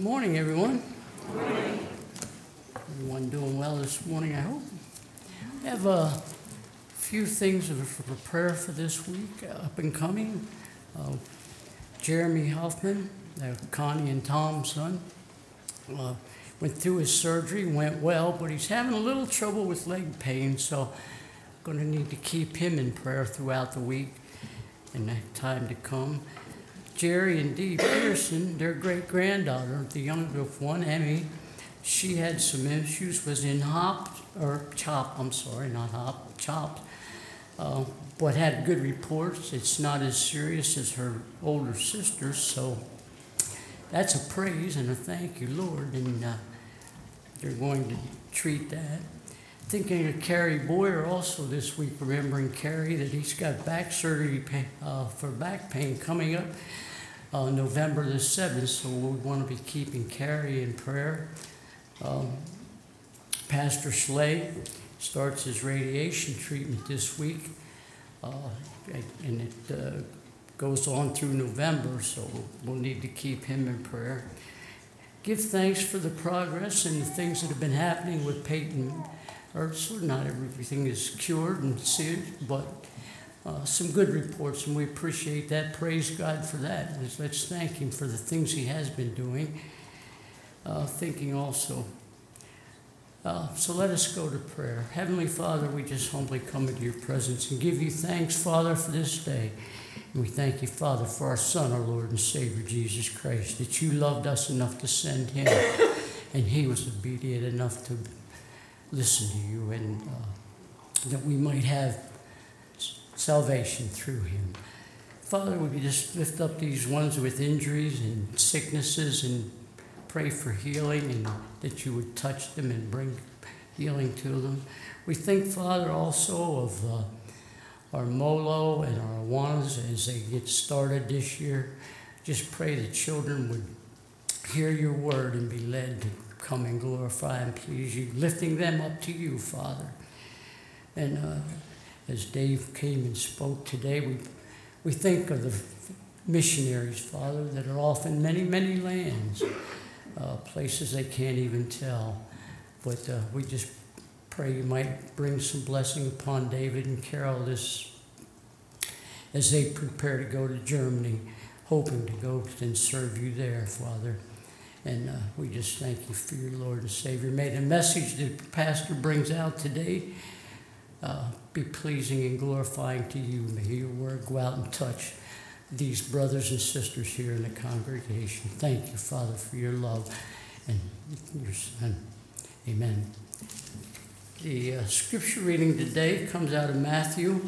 Good morning, everyone. Good morning. Everyone doing well this morning, I hope. I have a few things for prayer for this week, up and coming. Jeremy Hoffman, Connie and Tom's son, went through his surgery, went well, but he's having a little trouble with leg pain, so I'm going to need to keep him in prayer throughout the week and that time to come. Jerry and Dee Pearson, their great-granddaughter, the younger one, Emmy, she had some issues, was in CHOP, but had good reports. It's not as serious as her older sister, so that's a praise and a thank you, Lord, and they're going to treat that. Thinking of Kerry Boyer also this week, remembering Kerry, that he's got back surgery for back pain coming up November the 7th, so we want to be keeping Kerry in prayer. Pastor Schley starts his radiation treatment this week, and it goes on through November, so we'll need to keep him in prayer. Give thanks for the progress and the things that have been happening with Peyton Ertzler. Not everything is cured and sealed, but some good reports, and we appreciate that. Praise God for that. Let's thank Him for the things He has been doing. Thinking also. So let us go to prayer. Heavenly Father, we just humbly come into your presence and give you thanks, Father, for this day. And we thank you, Father, for our Son, our Lord and Savior, Jesus Christ, that you loved us enough to send him, and he was obedient enough to listen to you, and that we might have salvation through him. Father, we just lift up these ones with injuries and sicknesses and pray for healing, and that you would touch them and bring healing to them. We think, Father, also of our Molo and our Awanas as they get started this year. Just pray that children would hear your word and be led to come and glorify and please you, lifting them up to you, Father. And as Dave came and spoke today, we think of the missionaries, Father, that are off in many, many lands, places they can't even tell. But we just pray you might bring some blessing upon David and Carol as they prepare to go to Germany, hoping to go and serve you there, Father. And we just thank you for your Lord and Savior. May the message that the pastor brings out today be pleasing and glorifying to you. May your word go out and touch these brothers and sisters here in the congregation. Thank you, Father, for your love and your Son. Amen. The scripture reading today comes out of Matthew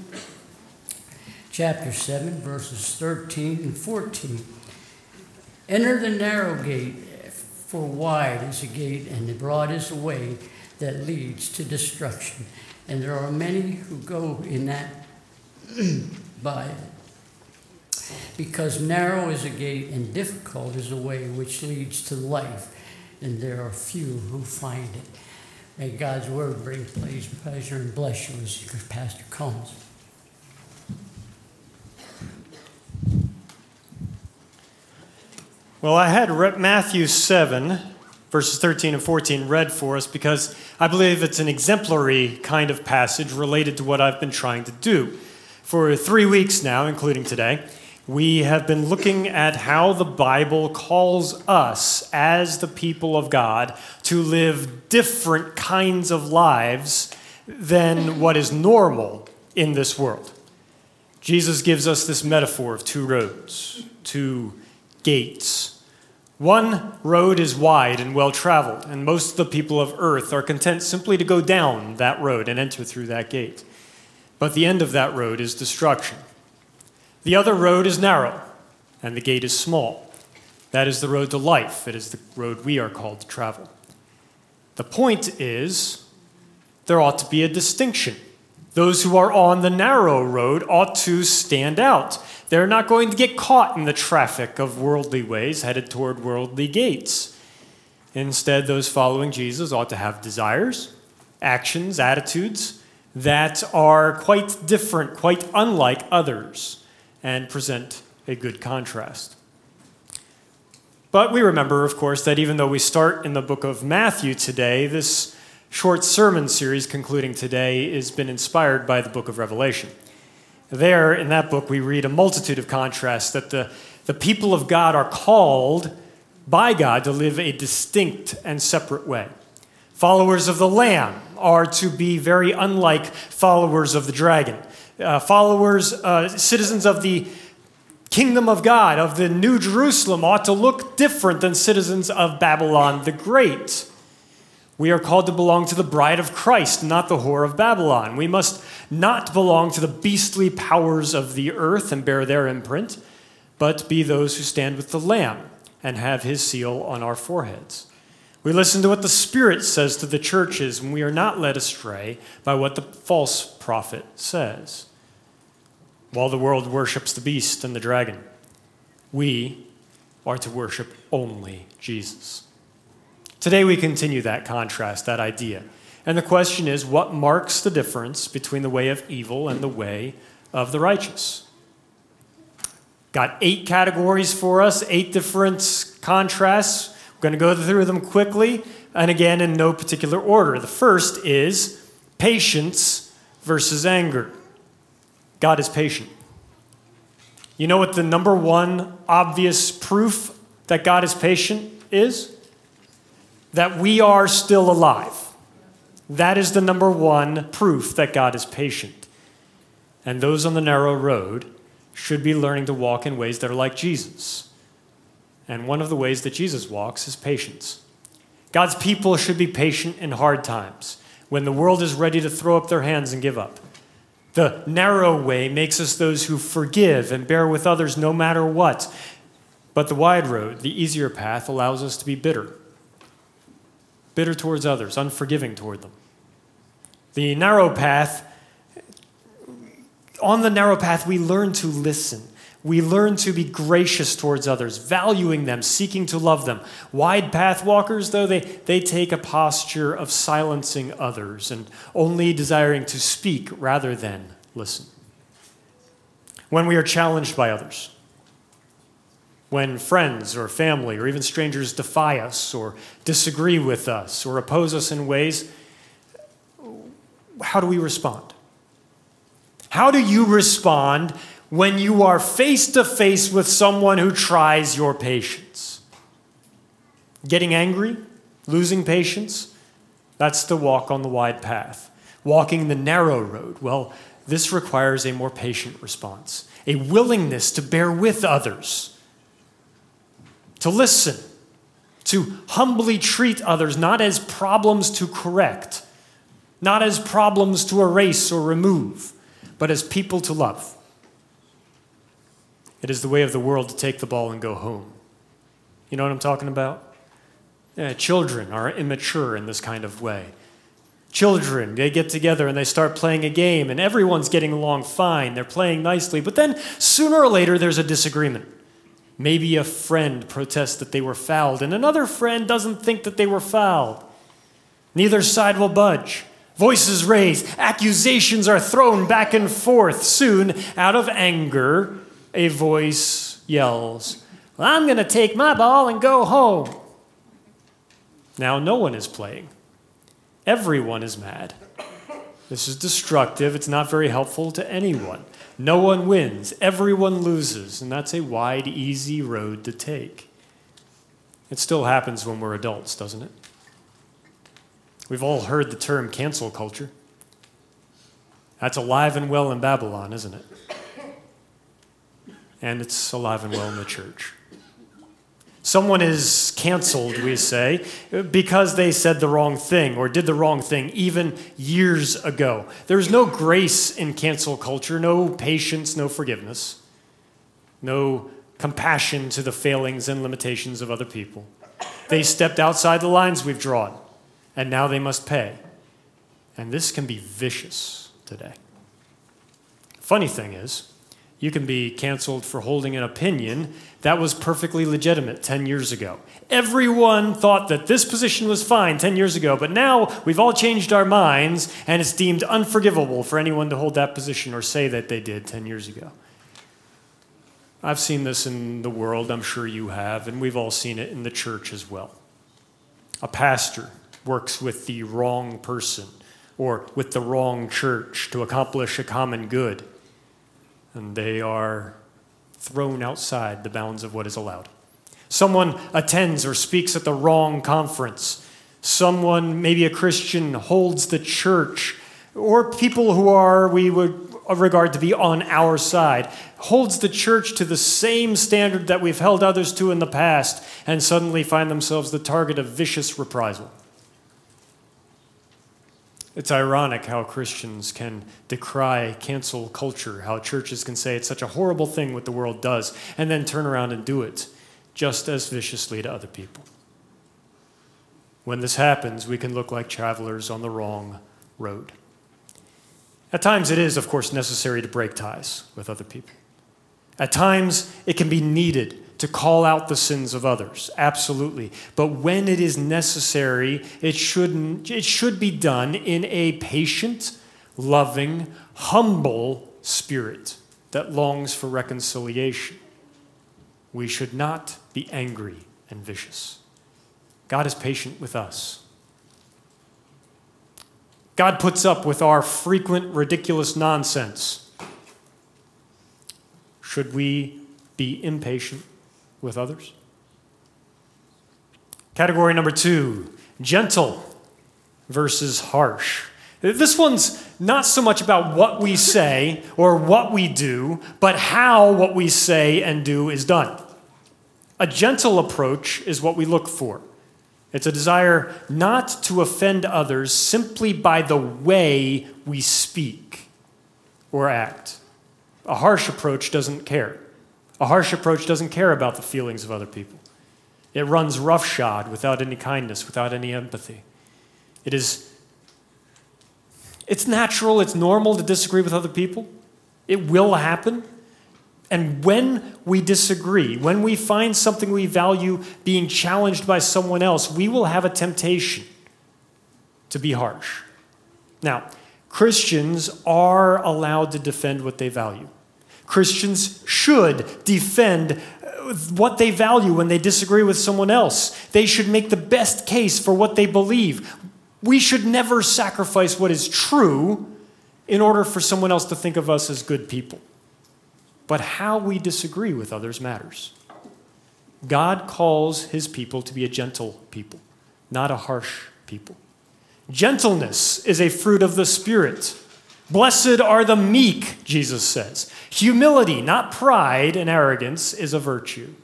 chapter 7, verses 13 and 14. Enter the narrow gate, for wide is the gate and broad is the way that leads to destruction, and there are many who go in that by it. Because narrow is a gate and difficult is a way which leads to life, and there are few who find it. May God's word bring pleasure, and bless you as your pastor comes. Well, I had Matthew 7, verses 13 and 14 read for us because I believe it's an exemplary kind of passage related to what I've been trying to do. For 3 weeks now, including today, we have been looking at how the Bible calls us as the people of God to live different kinds of lives than what is normal in this world. Jesus gives us this metaphor of two roads, two gates. One road is wide and well-traveled, and most of the people of earth are content simply to go down that road and enter through that gate. But the end of that road is destruction. The other road is narrow, and the gate is small. That is the road to life. It is the road we are called to travel. The point is, there ought to be a distinction. Those who are on the narrow road ought to stand out. They're not going to get caught in the traffic of worldly ways headed toward worldly gates. Instead, those following Jesus ought to have desires, actions, attitudes that are quite different, quite unlike others, and present a good contrast. But we remember, of course, that even though we start in the book of Matthew today, this short sermon series concluding today has been inspired by the book of Revelation. There, in that book, we read a multitude of contrasts that the people of God are called by God to live a distinct and separate way. Followers of the Lamb are to be very unlike followers of the dragon. Citizens of the kingdom of God, of the New Jerusalem, ought to look different than citizens of Babylon the Great. We are called to belong to the bride of Christ, not the whore of Babylon. We must not belong to the beastly powers of the earth and bear their imprint, but be those who stand with the Lamb and have his seal on our foreheads. We listen to what the Spirit says to the churches, and we are not led astray by what the false prophet says. While the world worships the beast and the dragon, we are to worship only Jesus. Today we continue that contrast, that idea. And the question is, what marks the difference between the way of evil and the way of the righteous? Got 8 categories for us, 8 different contrasts. We're going to go through them quickly, and again in no particular order. The first is patience versus anger. God is patient. You know what the number one obvious proof that God is patient is? That we are still alive. That is the number one proof that God is patient. And those on the narrow road should be learning to walk in ways that are like Jesus. And one of the ways that Jesus walks is patience. God's people should be patient in hard times, when the world is ready to throw up their hands and give up. The narrow way makes us those who forgive and bear with others no matter what. But the wide road, the easier path, allows us to be bitter. Bitter towards others, unforgiving toward them. The narrow path, on the narrow path, we learn to listen. We learn to be gracious towards others, valuing them, seeking to love them. Wide path walkers, though, they take a posture of silencing others and only desiring to speak rather than listen. When we are challenged by others, when friends or family or even strangers defy us or disagree with us or oppose us in ways, how do we respond? How do you respond when you are face to face with someone who tries your patience? Getting angry? Losing patience? That's the walk on the wide path. Walking the narrow road, well, this requires a more patient response, a willingness to bear with others, to listen, to humbly treat others not as problems to correct, not as problems to erase or remove, but as people to love. It is the way of the world to take the ball and go home. You know what I'm talking about? Children are immature in this kind of way. Children, they get together and they start playing a game, and everyone's getting along fine. They're playing nicely, but then sooner or later there's a disagreement. Maybe a friend protests that they were fouled, and another friend doesn't think that they were fouled. Neither side will budge. Voices raised, accusations are thrown back and forth. Soon, out of anger, a voice yells, "Well, I'm going to take my ball and go home." Now, no one is playing. Everyone is mad. This is destructive. It's not very helpful to anyone. No one wins. Everyone loses. And that's a wide, easy road to take. It still happens when we're adults, doesn't it? We've all heard the term cancel culture. That's alive and well in Babylon, isn't it? And it's alive and well in the church. Someone is canceled, we say, because they said the wrong thing or did the wrong thing even years ago. There's no grace in cancel culture, no patience, no forgiveness, no compassion to the failings and limitations of other people. They stepped outside the lines we've drawn, and now they must pay. And this can be vicious today. Funny thing is, you can be canceled for holding an opinion that was perfectly legitimate 10 years ago. Everyone thought that this position was fine 10 years ago, but now we've all changed our minds, and it's deemed unforgivable for anyone to hold that position or say that they did 10 years ago. I've seen this in the world, I'm sure you have, and we've all seen it in the church as well. A pastor works with the wrong person or with the wrong church to accomplish a common good, and they are thrown outside the bounds of what is allowed. Someone attends or speaks at the wrong conference. Someone, maybe a Christian, holds the church, or people who we would regard to be on our side, holds the church to the same standard that we've held others to in the past, and suddenly find themselves the target of vicious reprisal. It's ironic how Christians can decry cancel culture, how churches can say it's such a horrible thing what the world does, and then turn around and do it just as viciously to other people. When this happens, we can look like travelers on the wrong road. At times it is, of course, necessary to break ties with other people. At times it can be needed to call out the sins of others, absolutely. But when it is necessary, it should be done in a patient, loving, humble spirit that longs for reconciliation. We should not be angry and vicious. God is patient with us. God puts up with our frequent, ridiculous nonsense. Should we be impatient with others? Category number 2, gentle versus harsh. This one's not so much about what we say or what we do, but how what we say and do is done. A gentle approach is what we look for. It's a desire not to offend others simply by the way we speak or act. A harsh approach doesn't care. A harsh approach doesn't care about the feelings of other people. It runs roughshod without any kindness, without any empathy. It's natural, it's normal to disagree with other people. It will happen. And when we disagree, when we find something we value being challenged by someone else, we will have a temptation to be harsh. Now, Christians are allowed to defend what they value. Christians should defend what they value when they disagree with someone else. They should make the best case for what they believe. We should never sacrifice what is true in order for someone else to think of us as good people. But how we disagree with others matters. God calls his people to be a gentle people, not a harsh people. Gentleness is a fruit of the Spirit. Blessed are the meek, Jesus says. Humility, not pride and arrogance, is a virtue.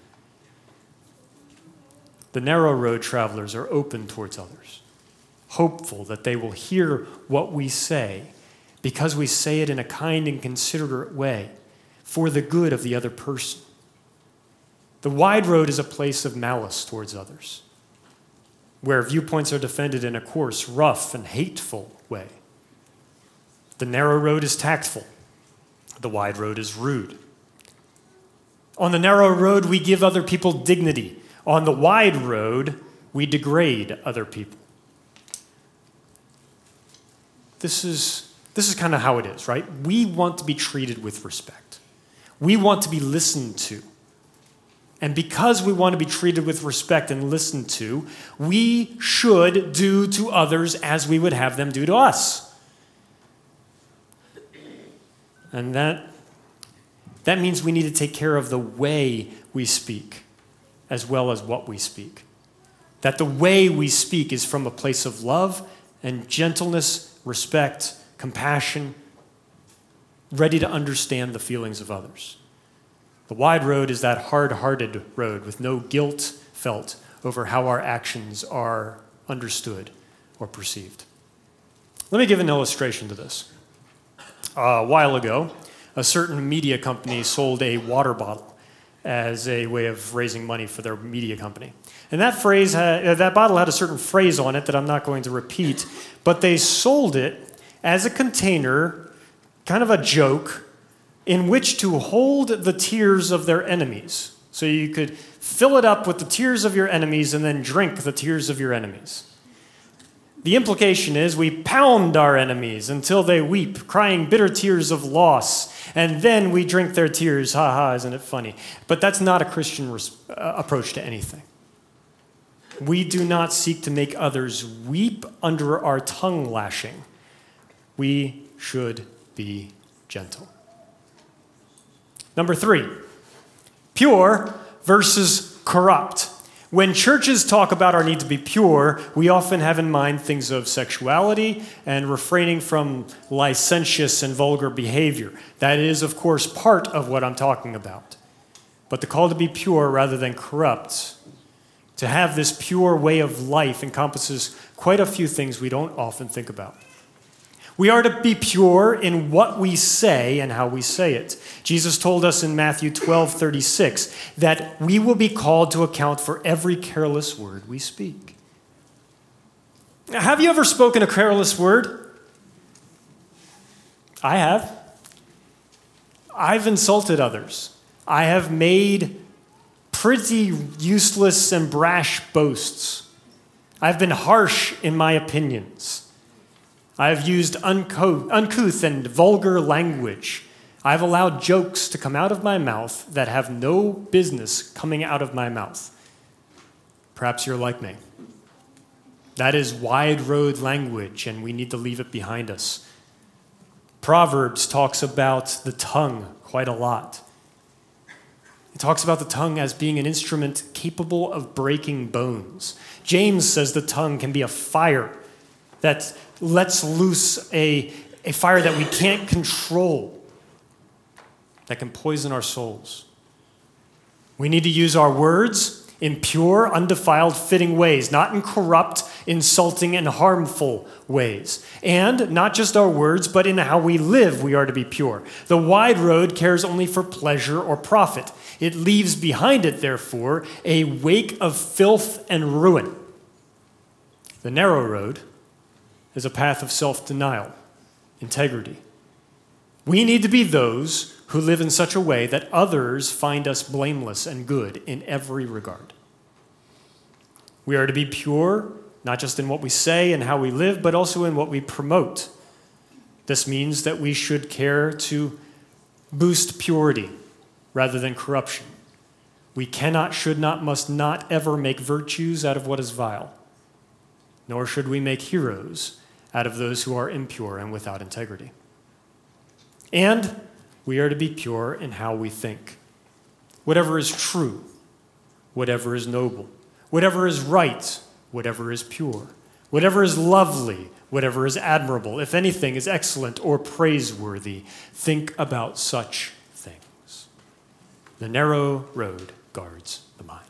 The narrow road travelers are open towards others, hopeful that they will hear what we say because we say it in a kind and considerate way for the good of the other person. The wide road is a place of malice towards others, where viewpoints are defended in a coarse, rough, and hateful way. The narrow road is tactful. The wide road is rude. On the narrow road, we give other people dignity. On the wide road, we degrade other people. This is kind of how it is, right? We want to be treated with respect. We want to be listened to. And because we want to be treated with respect and listened to, we should do to others as we would have them do to us. And that means we need to take care of the way we speak as well as what we speak. That the way we speak is from a place of love and gentleness, respect, compassion, ready to understand the feelings of others. The wide road is that hard-hearted road with no guilt felt over how our actions are understood or perceived. Let me give an illustration to this. A while ago, a certain media company sold a water bottle as a way of raising money for their media company. And that bottle had a certain phrase on it that I'm not going to repeat, but they sold it as a container, kind of a joke, in which to hold the tears of their enemies. So you could fill it up with the tears of your enemies and then drink the tears of your enemies. The implication is we pound our enemies until they weep, crying bitter tears of loss, and then we drink their tears. Ha ha, isn't it funny? But that's not a Christian approach to anything. We do not seek to make others weep under our tongue lashing. We should be gentle. Number 3, pure versus corrupt. When churches talk about our need to be pure, we often have in mind things of sexuality and refraining from licentious and vulgar behavior. That is, of course, part of what I'm talking about. But the call to be pure rather than corrupt, to have this pure way of life, encompasses quite a few things we don't often think about. We are to be pure in what we say and how we say it. Jesus told us in Matthew 12:36 that we will be called to account for every careless word we speak. Have you ever spoken a careless word? I have. I've insulted others. I have made pretty useless and brash boasts. I've been harsh in my opinions. I have used uncouth and vulgar language. I've allowed jokes to come out of my mouth that have no business coming out of my mouth. Perhaps you're like me. That is wide road language, and we need to leave it behind us. Proverbs talks about the tongue quite a lot. It talks about the tongue as being an instrument capable of breaking bones. James says the tongue can be a fire that lets loose a fire that we can't control, that can poison our souls. We need to use our words in pure, undefiled, fitting ways, not in corrupt, insulting, and harmful ways. And not just our words, but in how we live, we are to be pure. The wide road cares only for pleasure or profit. It leaves behind it, therefore, a wake of filth and ruin. The narrow road is a path of self-denial, integrity. We need to be those who live in such a way that others find us blameless and good in every regard. We are to be pure, not just in what we say and how we live, but also in what we promote. This means that we should care to boost purity rather than corruption. We cannot, should not, must not ever make virtues out of what is vile, nor should we make heroes out of those who are impure and without integrity. And we are to be pure in how we think. Whatever is true, whatever is noble, whatever is right, whatever is pure, whatever is lovely, whatever is admirable, if anything is excellent or praiseworthy, think about such things. The narrow road guards the mind.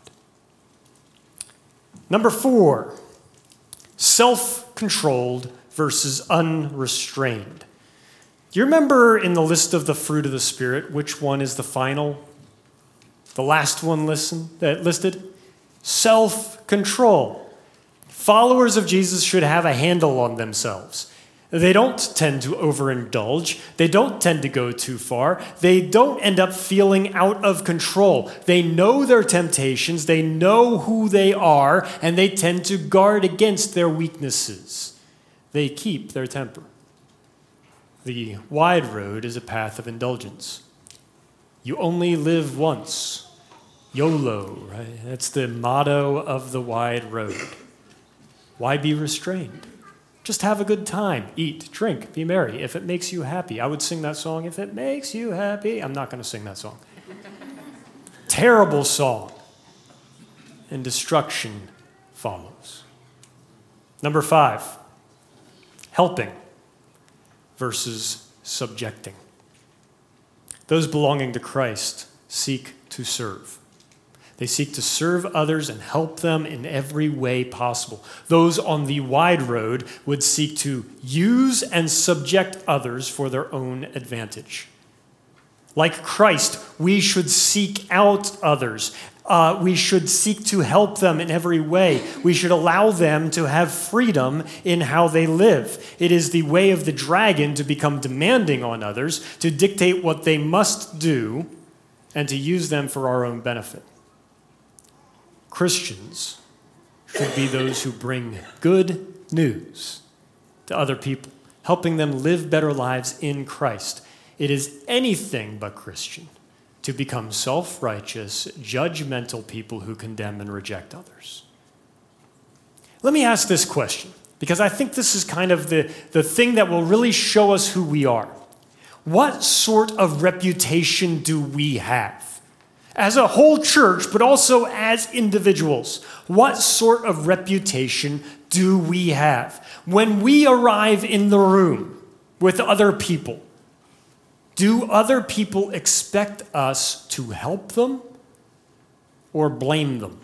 Number 4, self-controlled versus unrestrained. Do you remember in the list of the fruit of the Spirit, which one is the final? The last one listed? Self-control. Followers of Jesus should have a handle on themselves. They don't tend to overindulge. They don't tend to go too far. They don't end up feeling out of control. They know their temptations. They know who they are, and they tend to guard against their weaknesses. They keep their temper. The wide road is a path of indulgence. You only live once. YOLO, right? That's the motto of the wide road. Why be restrained? Just have a good time. Eat, drink, be merry. If it makes you happy. I would sing that song, if it makes you happy. I'm not going to sing that song. Terrible song. And destruction follows. Number 5. Helping versus subjecting. Those belonging to Christ seek to serve. They seek to serve others and help them in every way possible. Those on the wide road would seek to use and subject others for their own advantage. Like Christ, we should seek out others. We should seek to help them in every way. We should allow them to have freedom in how they live. It is the way of the dragon to become demanding on others, to dictate what they must do, and to use them for our own benefit. Christians should be those who bring good news to other people, helping them live better lives in Christ. It is anything but Christian to become self-righteous, judgmental people who condemn and reject others. Let me ask this question, because I think this is kind of the thing that will really show us who we are. What sort of reputation do we have? As a whole church, but also as individuals, what sort of reputation do we have? When we arrive in the room with other people, do other people expect us to help them or blame them?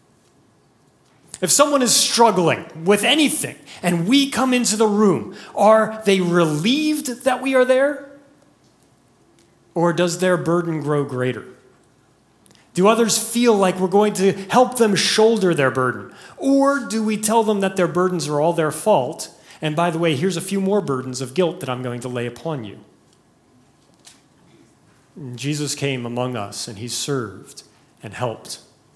If someone is struggling with anything and we come into the room, are they relieved that we are there? Or does their burden grow greater? Do others feel like we're going to help them shoulder their burden? Or do we tell them that their burdens are all their fault? And by the way, here's a few more burdens of guilt that I'm going to lay upon you. Jesus came among us and he served and helped.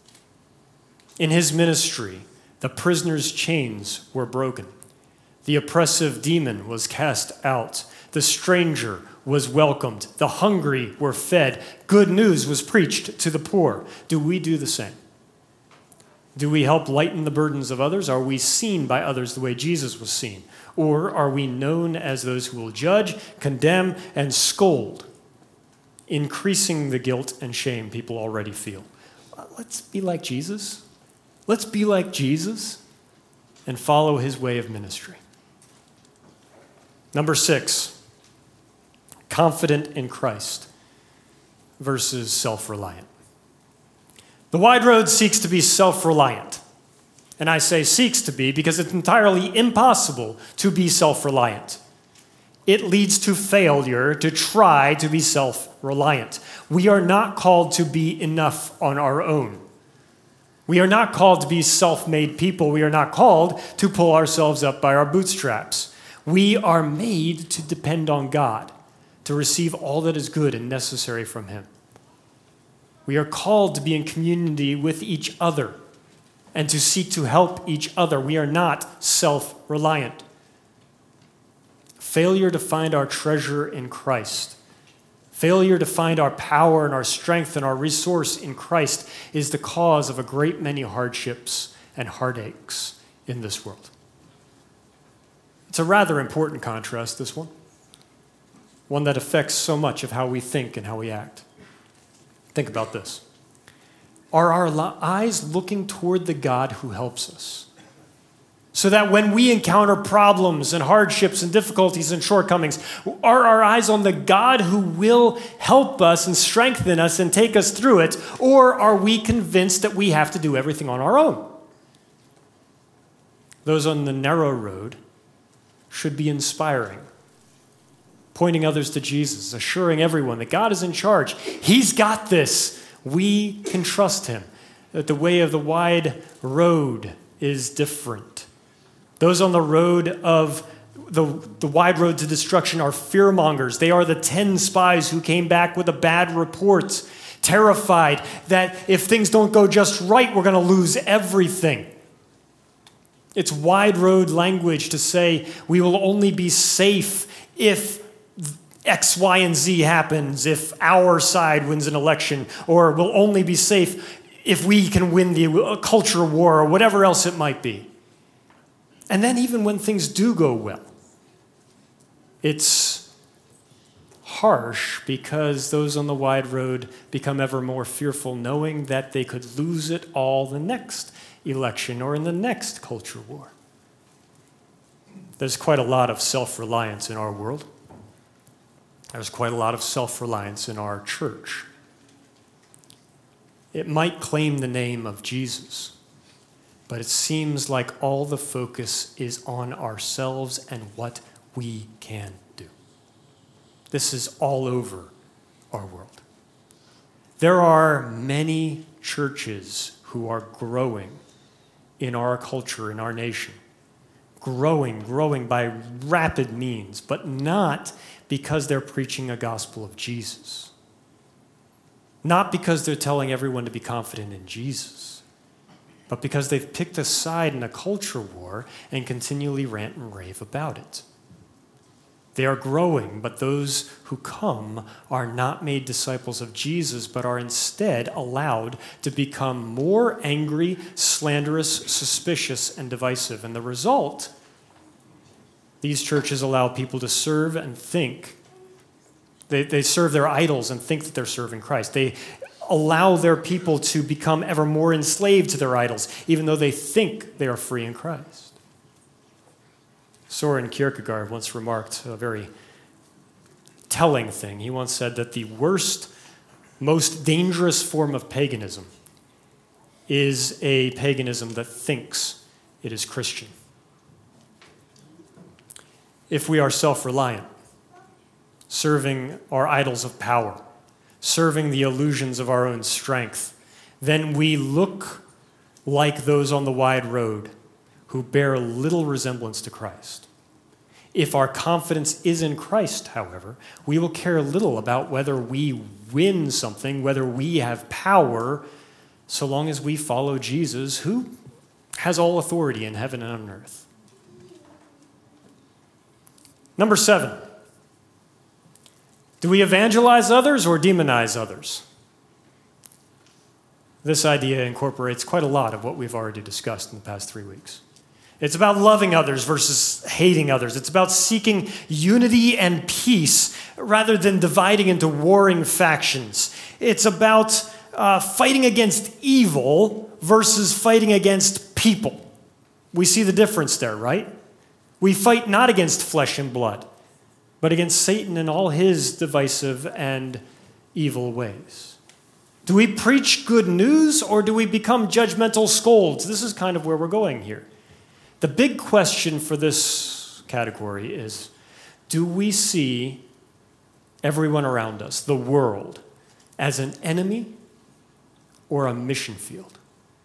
In his ministry, the prisoner's chains were broken. The oppressive demon was cast out. The stranger was welcomed. The hungry were fed. Good news was preached to the poor. Do we do the same? Do we help lighten the burdens of others? Are we seen by others the way Jesus was seen? Or are we known as those who will judge, condemn, and scold, increasing the guilt and shame people already feel? Let's be like Jesus. Let's be like Jesus and follow his way of ministry. Number 6. Confident in Christ versus self-reliant. The wide road seeks to be self-reliant. And I say seeks to be because it's entirely impossible to be self-reliant. It leads to failure to try to be self-reliant. We are not called to be enough on our own. We are not called to be self-made people. We are not called to pull ourselves up by our bootstraps. We are made to depend on God, to receive all that is good and necessary from him. We are called to be in community with each other and to seek to help each other. We are not self-reliant. Failure to find our treasure in Christ, failure to find our power and our strength and our resource in Christ is the cause of a great many hardships and heartaches in this world. It's a rather important contrast, this one that affects so much of how we think and how we act. Think about this. Are our eyes looking toward the God who helps us? So that when we encounter problems and hardships and difficulties and shortcomings, are our eyes on the God who will help us and strengthen us and take us through it? Or are we convinced that we have to do everything on our own? Those on the narrow road should be inspiring, pointing others to Jesus, assuring everyone that God is in charge. He's got this. We can trust him. That the way of the wide road is different. Those on the road of the wide road to destruction are fearmongers. They are the 10 spies who came back with a bad report, terrified that if things don't go just right, we're going to lose everything. It's wide road language to say we will only be safe if X, Y, and Z happens, if our side wins an election, or we'll only be safe if we can win the culture war or whatever else it might be. And then even when things do go well, it's harsh because those on the wide road become ever more fearful, knowing that they could lose it all the next election or in the next culture war. There's quite a lot of self-reliance in our world. There's quite a lot of self-reliance in our church. It might claim the name of Jesus, but it seems like all the focus is on ourselves and what we can do. This is all over our world. There are many churches who are growing in our culture, in our nation. Growing by rapid means, but not because they're preaching a gospel of Jesus. Not because they're telling everyone to be confident in Jesus, but because they've picked a side in a culture war and continually rant and rave about it. They are growing, but those who come are not made disciples of Jesus, but are instead allowed to become more angry, slanderous, suspicious, and divisive. And the result, these churches allow people to serve and think. They serve their idols and think that they're serving Christ. They allow their people to become ever more enslaved to their idols, even though they think they are free in Christ. Søren Kierkegaard once remarked a very telling thing. He once said that the worst, most dangerous form of paganism is a paganism that thinks it is Christian. If we are self-reliant, serving our idols of power, serving the illusions of our own strength, then we look like those on the wide road who bear little resemblance to Christ. If our confidence is in Christ, however, we will care little about whether we win something, whether we have power, so long as we follow Jesus, who has all authority in heaven and on earth. Number 7. Do we evangelize others or demonize others? This idea incorporates quite a lot of what we've already discussed in the past 3 weeks. It's about loving others versus hating others. It's about seeking unity and peace rather than dividing into warring factions. It's about fighting against evil versus fighting against people. We see the difference there, right? We fight not against flesh and blood, but against Satan and all his divisive and evil ways. Do we preach good news or do we become judgmental scolds? This is kind of where we're going here. The big question for this category is, do we see everyone around us, the world, as an enemy or a mission field?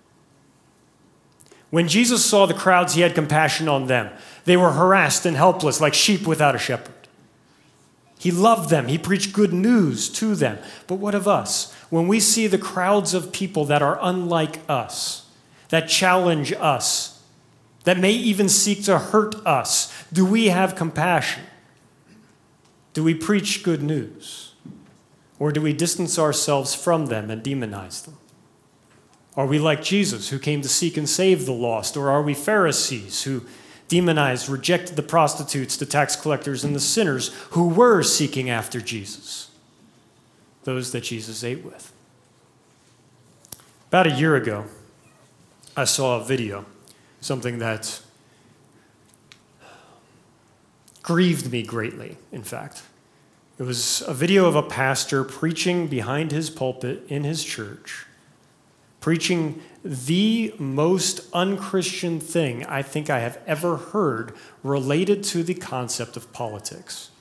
When Jesus saw the crowds, he had compassion on them. They were harassed and helpless like sheep without a shepherd. He loved them. He preached good news to them. But what of us? When we see the crowds of people that are unlike us, that challenge us, that may even seek to hurt us, do we have compassion? Do we preach good news? Or do we distance ourselves from them and demonize them? Are we like Jesus, who came to seek and save the lost? Or are we Pharisees, who demonized, rejected the prostitutes, the tax collectors, and the sinners who were seeking after Jesus? Those that Jesus ate with. About a year ago, I saw a video, something that grieved me greatly, in fact. It was a video of a pastor preaching behind his pulpit in his church, preaching the most unchristian thing I think I have ever heard related to the concept of politics.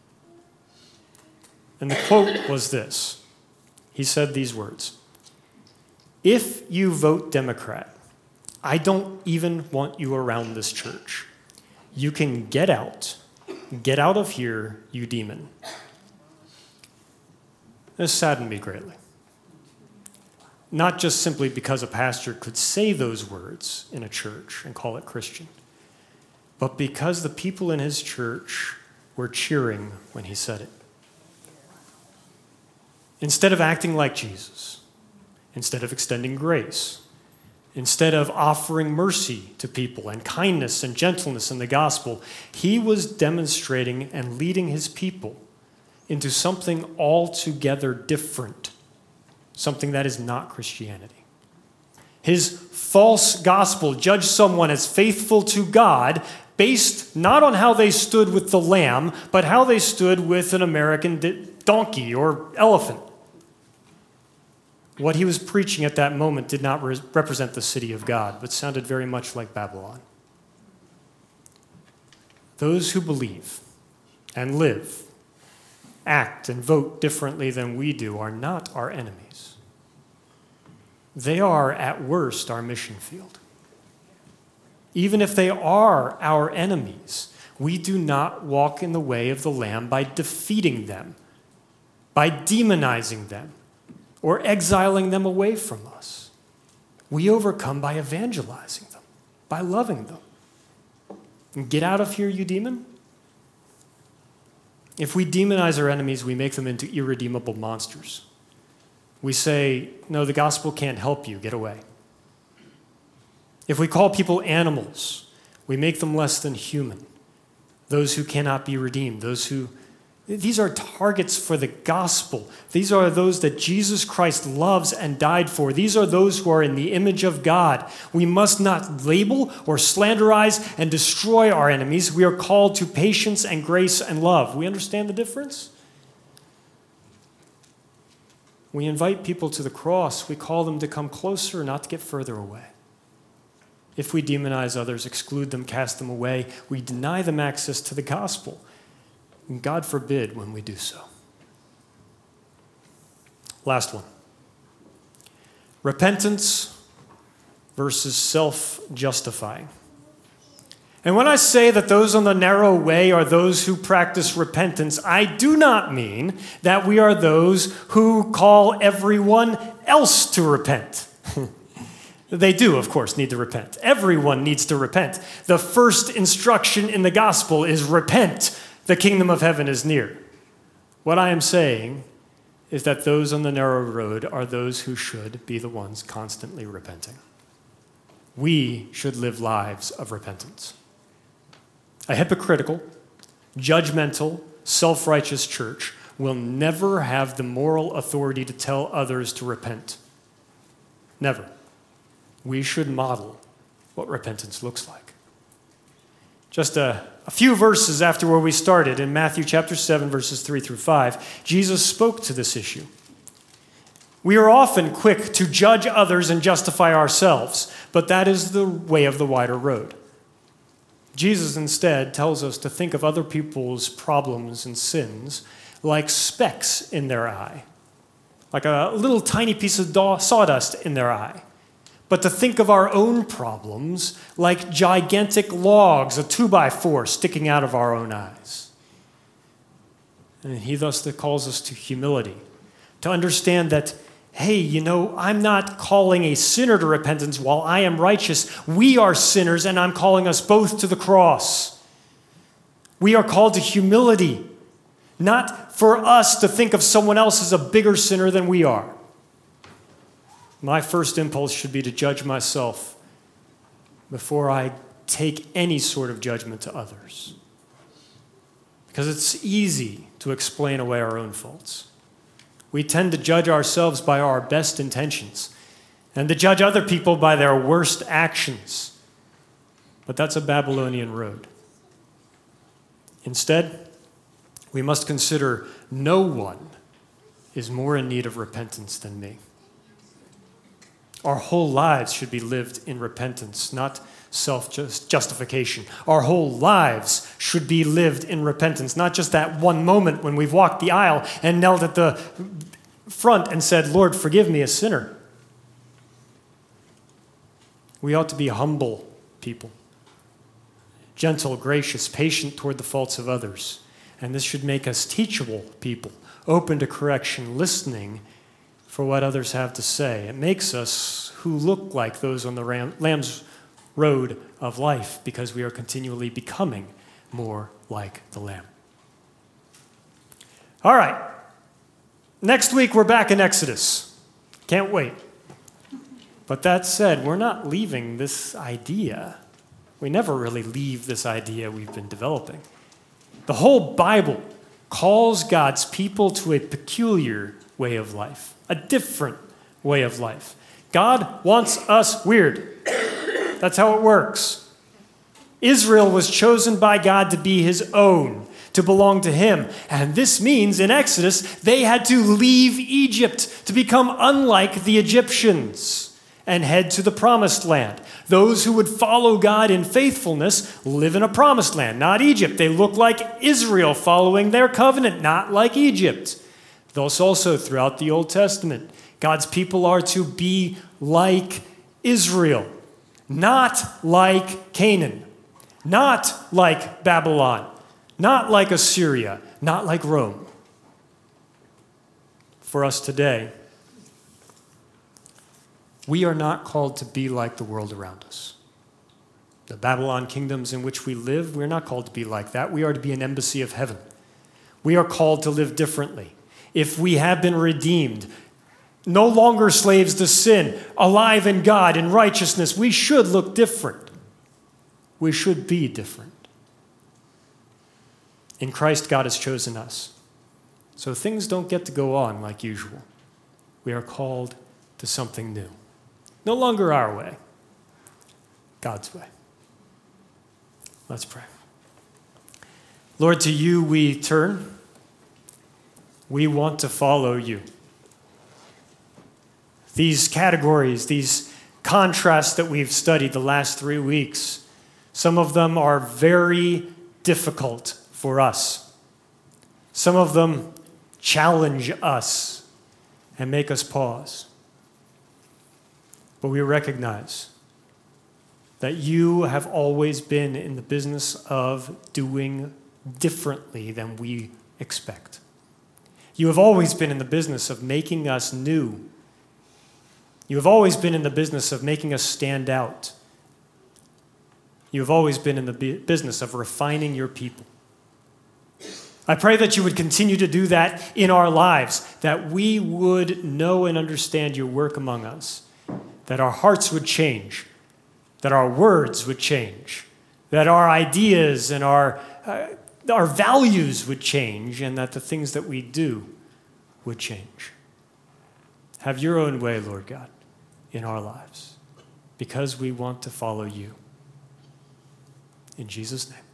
And the quote was this. He said these words: "If you vote Democrat, I don't even want you around this church. You can get out. Get out of here, you demon." This saddened me greatly. Not just simply because a pastor could say those words in a church and call it Christian, but because the people in his church were cheering when he said it. Instead of acting like Jesus, instead of extending grace, instead of offering mercy to people and kindness and gentleness in the gospel, he was demonstrating and leading his people into something altogether different, something that is not Christianity. His false gospel judged someone as faithful to God based not on how they stood with the lamb, but how they stood with an American donkey or elephant. What he was preaching at that moment did not represent the city of God, but sounded very much like Babylon. Those who believe and live, act and vote differently than we do are not our enemies. They are, at worst, our mission field. Even if they are our enemies, we do not walk in the way of the Lamb by defeating them, by demonizing them, or exiling them away from us. We overcome by evangelizing them, by loving them. And get out of here, you demon. If we demonize our enemies, we make them into irredeemable monsters. We say, no, the gospel can't help you, get away. If we call people animals, we make them less than human. Those who cannot be redeemed, these are targets for the gospel. These are those that Jesus Christ loves and died for. These are those who are in the image of God. We must not label or slanderize and destroy our enemies. We are called to patience and grace and love. We understand the difference? We invite people to the cross. We call them to come closer, not to get further away. If we demonize others, exclude them, cast them away, we deny them access to the gospel. And God forbid when we do so. Last one. Repentance versus self-justifying. And when I say that those on the narrow way are those who practice repentance, I do not mean that we are those who call everyone else to repent. They do, of course, need to repent. Everyone needs to repent. The first instruction in the gospel is repent. The kingdom of heaven is near. What I am saying is that those on the narrow road are those who should be the ones constantly repenting. We should live lives of repentance. A hypocritical, judgmental, self-righteous church will never have the moral authority to tell others to repent. Never. We should model what repentance looks like. Just a few verses after where we started, in Matthew chapter 7, verses 3 through 5, Jesus spoke to this issue. We are often quick to judge others and justify ourselves, but that is the way of the wider road. Jesus instead tells us to think of other people's problems and sins like specks in their eye, like a little tiny piece of sawdust in their eye. But to think of our own problems like gigantic logs, a 2x4 sticking out of our own eyes. And he thus calls us to humility, to understand that, hey, I'm not calling a sinner to repentance while I am righteous. We are sinners, and I'm calling us both to the cross. We are called to humility, not for us to think of someone else as a bigger sinner than we are. My first impulse should be to judge myself before I take any sort of judgment to others. Because it's easy to explain away our own faults. We tend to judge ourselves by our best intentions and to judge other people by their worst actions. But that's a Babylonian road. Instead, we must consider no one is more in need of repentance than me. Our whole lives should be lived in repentance, not self-justification. Our whole lives should be lived in repentance, not just that one moment when we've walked the aisle and knelt at the front and said, Lord, forgive me, a sinner. We ought to be humble people, gentle, gracious, patient toward the faults of others. And this should make us teachable people, open to correction, listening for what others have to say. It makes us who look like those on the Lamb's road of life because we are continually becoming more like the Lamb. All right. Next week, we're back in Exodus. Can't wait. But that said, we're not leaving this idea. We never really leave this idea we've been developing. The whole Bible calls God's people to a peculiar way of life. A different way of life. God wants us weird. That's how it works. Israel was chosen by God to be his own, to belong to him. And this means in Exodus, they had to leave Egypt to become unlike the Egyptians and head to the promised land. Those who would follow God in faithfulness live in a promised land, not Egypt. They look like Israel following their covenant, not like Egypt. Thus also throughout the Old Testament, God's people are to be like Israel, not like Canaan, not like Babylon, not like Assyria, not like Rome. For us today, We are not called to be like the world around us. The Babylon kingdoms in which we live, we're not called to be like that. We are to be an embassy of heaven. We are called to live differently. If we have been redeemed, no longer slaves to sin, alive in God, in righteousness, we should look different. We should be different. In Christ, God has chosen us. So things don't get to go on like usual. We are called to something new. No longer our way, God's way. Let's pray. Lord, to you we turn. We want to follow you. These categories, these contrasts that we've studied the last 3 weeks, some of them are very difficult for us. Some of them challenge us and make us pause. But we recognize that you have always been in the business of doing differently than we expect. You have always been in the business of making us new. You have always been in the business of making us stand out. You have always been in the business of refining your people. I pray that you would continue to do that in our lives, that we would know and understand your work among us, that our hearts would change, that our words would change, that our ideas and our values would change, and that the things that we do would change. Have your own way, Lord God, in our lives, because we want to follow you. In Jesus' name.